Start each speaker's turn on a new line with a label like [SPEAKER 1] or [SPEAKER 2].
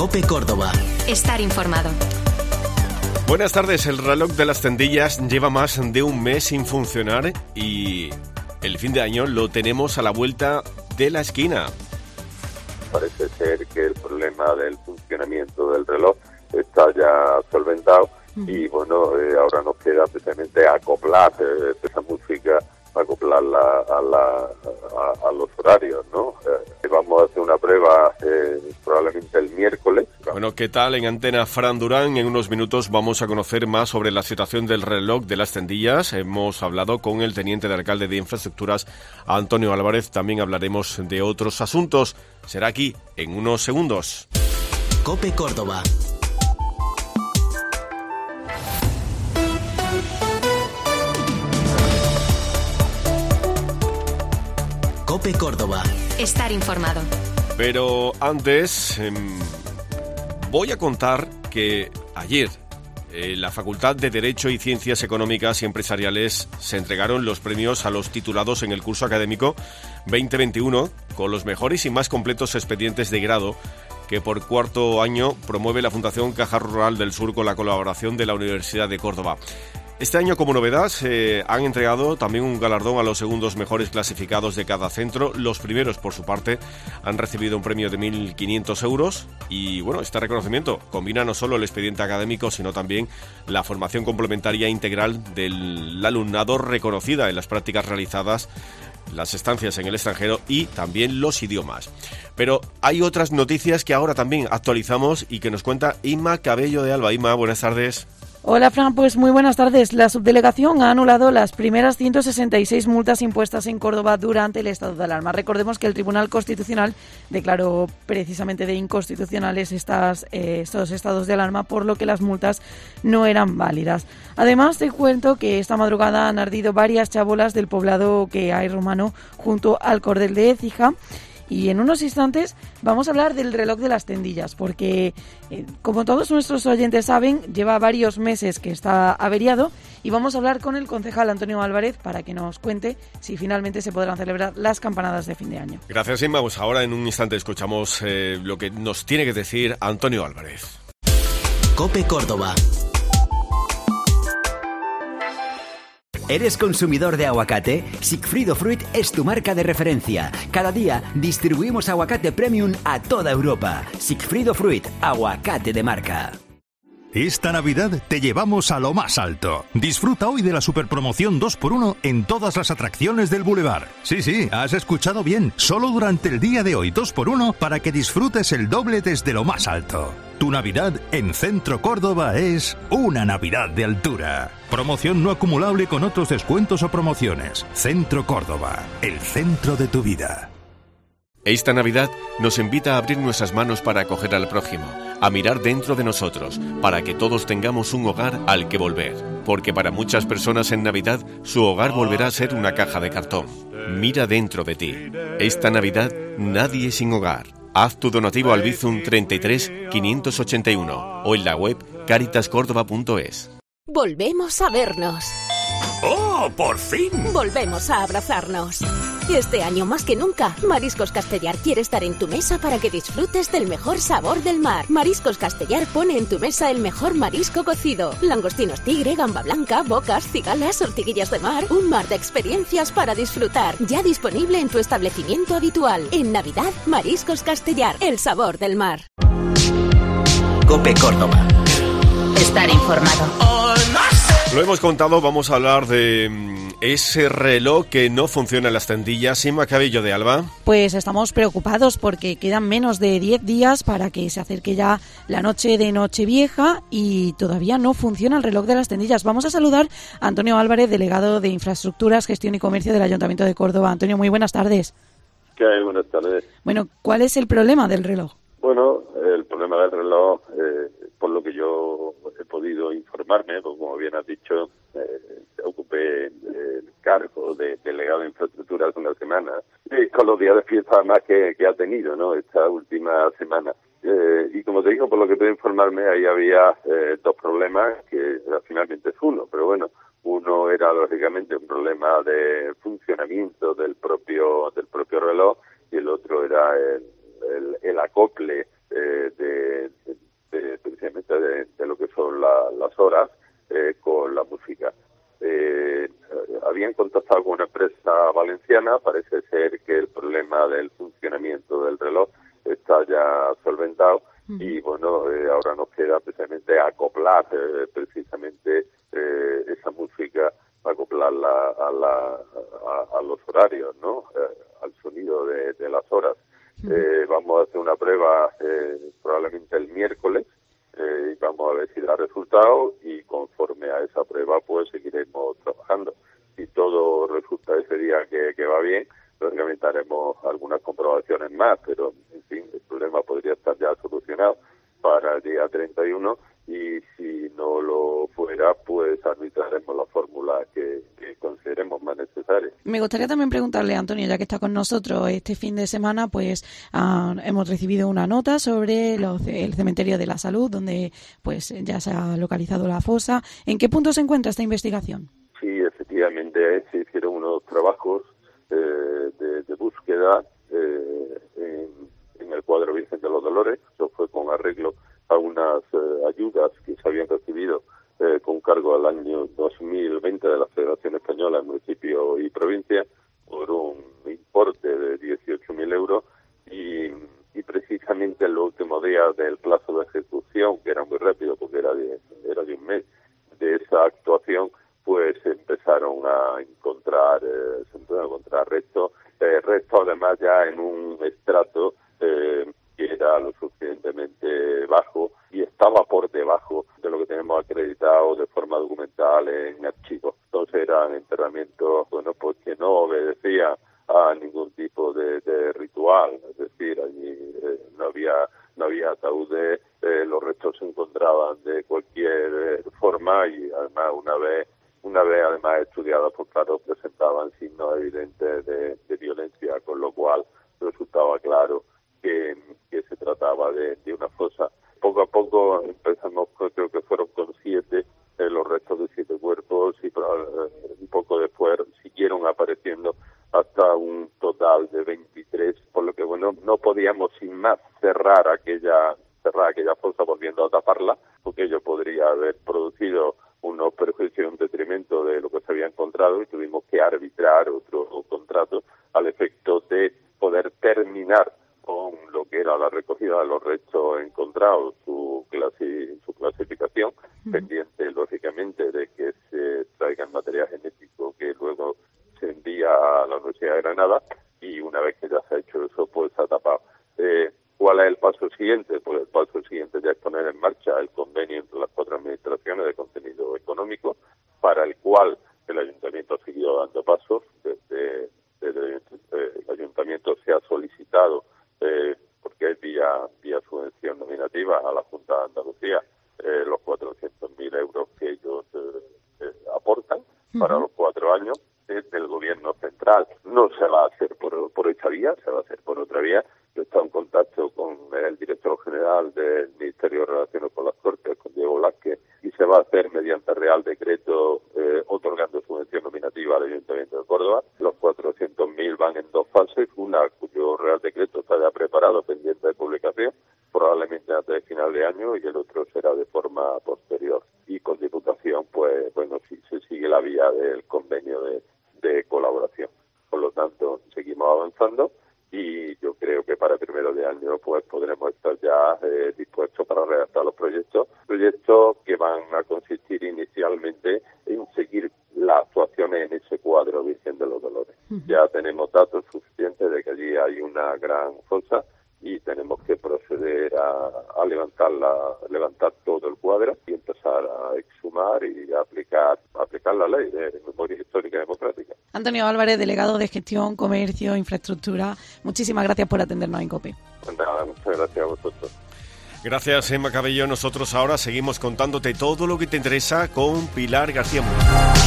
[SPEAKER 1] COPE Córdoba.
[SPEAKER 2] Estar informado.
[SPEAKER 3] Buenas tardes. El reloj de las Tendillas lleva más de un mes sin funcionar y el fin de año lo tenemos a la vuelta de la esquina.
[SPEAKER 4] Parece ser que el problema del funcionamiento del reloj está ya solventado y bueno, ahora nos queda precisamente acoplar esa música, acoplarla a los horarios, ¿no? Vamos a hacer una prueba probablemente el miércoles.
[SPEAKER 3] Bueno, ¿qué tal? En Antena, Fran Durán. En unos minutos vamos a conocer más sobre la situación del reloj de las Tendillas. Hemos hablado con el teniente de alcalde de Infraestructuras, Antonio Álvarez. También hablaremos de otros asuntos. Será aquí en unos segundos.
[SPEAKER 1] COPE Córdoba. COPE Córdoba.
[SPEAKER 2] Estar informado.
[SPEAKER 3] Pero antes, voy a contar que ayer la Facultad de Derecho y Ciencias Económicas y Empresariales se entregaron los premios a los titulados en el curso académico 2021 con los mejores y más completos expedientes de grado que por cuarto año promueve la Fundación Caja Rural del Sur con la colaboración de la Universidad de Córdoba. Este año, como novedad, se han entregado también un galardón a los segundos mejores clasificados de cada centro. Los primeros, por su parte, han recibido un premio de 1.500 euros. Y, bueno, este reconocimiento combina no solo el expediente académico, sino también la formación complementaria integral del alumnado reconocida en las prácticas realizadas, las estancias en el extranjero y también los idiomas. Pero hay otras noticias que ahora también actualizamos y que nos cuenta Inma Cabello de Alba. Inma, buenas tardes.
[SPEAKER 5] Hola, Fran, pues muy buenas tardes. La subdelegación ha anulado las primeras 166 multas impuestas en Córdoba durante el estado de alarma. Recordemos que el Tribunal Constitucional declaró precisamente de inconstitucionales estos estados de alarma, por lo que las multas no eran válidas. Además, te cuento que esta madrugada han ardido varias chabolas del poblado que hay romano junto al Cordel de Écija. Y en unos instantes vamos a hablar del reloj de las Tendillas, porque como todos nuestros oyentes saben, lleva varios meses que está averiado y vamos a hablar con el concejal Antonio Álvarez para que nos cuente si finalmente se podrán celebrar las campanadas de fin de año.
[SPEAKER 3] Gracias, Inma. Pues ahora en un instante escuchamos lo que nos tiene que decir Antonio Álvarez.
[SPEAKER 1] COPE Córdoba. ¿Eres consumidor de aguacate? Sigfrido Fruit es tu marca de referencia. Cada día distribuimos aguacate premium a toda Europa. Sigfrido Fruit, aguacate de marca.
[SPEAKER 6] Esta Navidad te llevamos a lo más alto. Disfruta hoy de la superpromoción 2x1 en todas las atracciones del Boulevard. Sí, has escuchado bien. Solo durante el día de hoy 2x1 para que disfrutes el doble desde lo más alto. Tu Navidad en Centro Córdoba es una Navidad de altura. Promoción no acumulable con otros descuentos o promociones. Centro Córdoba, el centro de tu vida.
[SPEAKER 3] Esta Navidad nos invita a abrir nuestras manos para acoger al prójimo, a mirar dentro de nosotros, para que todos tengamos un hogar al que volver. Porque para muchas personas en Navidad, su hogar volverá a ser una caja de cartón. Mira dentro de ti. Esta Navidad, nadie sin hogar. Haz tu donativo al Bizum 33 581 o en la web caritascórdoba.es.
[SPEAKER 7] Volvemos a vernos.
[SPEAKER 8] ¡Oh, por fin!
[SPEAKER 7] Volvemos a abrazarnos. Y este año más que nunca, Mariscos Castellar quiere estar en tu mesa para que disfrutes del mejor sabor del mar. Mariscos Castellar pone en tu mesa el mejor marisco cocido. Langostinos tigre, gamba blanca, bocas, cigalas, ortiguillas de mar. Un mar de experiencias para disfrutar. Ya disponible en tu establecimiento habitual. En Navidad, Mariscos Castellar, el sabor del mar.
[SPEAKER 1] COPE Córdoba.
[SPEAKER 2] Estar informado.
[SPEAKER 3] Lo hemos contado, vamos a hablar de ese reloj que no funciona en las Tendillas. Inma Cabello de Alba.
[SPEAKER 5] Pues estamos preocupados porque quedan menos de 10 días para que se acerque ya la noche de Nochevieja y todavía no funciona el reloj de las Tendillas. Vamos a saludar a Antonio Álvarez, delegado de Infraestructuras, Gestión y Comercio del Ayuntamiento de Córdoba. Antonio, muy buenas tardes.
[SPEAKER 4] ¿Qué hay? Buenas tardes.
[SPEAKER 5] Bueno, ¿cuál es el problema del reloj?
[SPEAKER 4] Bueno, el problema del reloj, por lo que yo he podido informarme, pues como bien has dicho, ocupé el cargo de delegado de infraestructura hace una semana, con los días de fiesta además que ha tenido, ¿no?, esta última semana. Y como te digo, por lo que puedo informarme, ahí había dos problemas, que finalmente es uno, pero bueno, uno era lógicamente un problema de funcionamiento del propio reloj y el otro era el acople alguna empresa valenciana. Parece ser que el problema del funcionamiento del reloj está ya solventado y bueno, ahora nos queda precisamente acoplar precisamente esa música, acoplarla a los horarios, ¿no? Al sonido de las horas. Vamos a hacer una prueba probablemente el miércoles y vamos a ver si da resultado, y conforme a esa prueba pues seguiremos trabajando. Si todo resulta ese día que va bien, lógicamente haremos algunas comprobaciones más, pero en fin, el problema podría estar ya solucionado para el día 31, y si no lo fuera, pues arbitraremos la fórmula que consideremos más necesaria.
[SPEAKER 5] Me gustaría también preguntarle, Antonio, ya que está con nosotros este fin de semana, pues hemos recibido una nota sobre el cementerio de la Salud, donde pues ya se ha localizado la fosa. ¿En qué punto se encuentra esta investigación?
[SPEAKER 4] Sí, efectivamente, se hicieron unos trabajos de búsqueda en el cuadro Virgen de los Dolores. Eso fue con arreglo a unas ayudas que se habían recibido con cargo al año 2020 de la Federación Española en municipio y provincia por un importe de 18.000 euros, y precisamente en los últimos días del plazo de ejecución, que era muy rápido porque era de un mes de esa actuación, pues empezaron a encontrar restos además ya en un estrato que era lo suficientemente bajo y estaba por debajo de lo que tenemos acreditado de forma documental en archivos. Entonces eran enterramientos, bueno, pues que no obedecían a ningún tipo de ritual, es decir, allí no había ataúdes, los restos se encontraban de cualquier forma, y además una vez además estudiados, pues claro, presentaban signos evidentes de violencia, con lo cual resultaba claro que se trataba de una fosa. Poco a poco empezamos, creo que fueron con 7 los restos de 7 cuerpos, y un poco después siguieron apareciendo hasta un total de 23, por lo que bueno, no podíamos sin más cerrar aquella fosa volviendo a taparla, porque ello podría haber producido unos perjuicios, un detrimento de lo que se había encontrado, y tuvimos que arbitrar otro contrato al efecto de poder terminar con lo que era la recogida de los restos encontrados, su clasificación, pendiente lógicamente de que se traiga el material genético que luego se envía a la Universidad de Granada, y una vez que ya se ha hecho eso, pues se ha tapado. ¿Cuál es el paso siguiente? Pues el paso siguiente ya es poner en marcha el convenio entre las 4 administraciones de contenido económico, para el cual el Ayuntamiento ha seguido dando pasos. Desde el Ayuntamiento se ha solicitado, porque es vía subvención nominativa a la Junta de Andalucía, los 400.000 euros que ellos aportan para los 4 años. Desde el Gobierno central no se va a hacer por esta vía, se va a hacer por otra vía. Yo he estado en contacto con el director general del Ministerio de Relaciones con las Cortes, con Diego Blázquez, y se va a hacer mediante Real Decreto otorgando subvención nominativa al Ayuntamiento de Córdoba. Los 400.000 van en 2 fases, una cuyo Real Decreto está ya preparado, pendiente de publicación, probablemente antes de final de año, y el otro será de forma posterior. Y con Diputación, pues bueno, si se sigue la vía del convenio de colaboración. Por lo tanto, seguimos avanzando, y yo creo que para primero de año pues podremos estar ya dispuestos para redactar los proyectos que van a consistir inicialmente en seguir las actuaciones en ese cuadro Virgen de los Dolores. Ya tenemos datos suficientes de que allí hay una gran fosa, y tenemos que proceder a levantar todo el cuadro y empezar a exhumar y aplicar la ley de memoria histórica democrática.
[SPEAKER 5] Antonio Álvarez, delegado de Gestión, Comercio, Infraestructura, muchísimas gracias por atendernos en COPE.
[SPEAKER 4] Nada, muchas gracias a vosotros.
[SPEAKER 3] Gracias, Emma Cabello. Nosotros ahora seguimos contándote todo lo que te interesa con Pilar García Muñoz.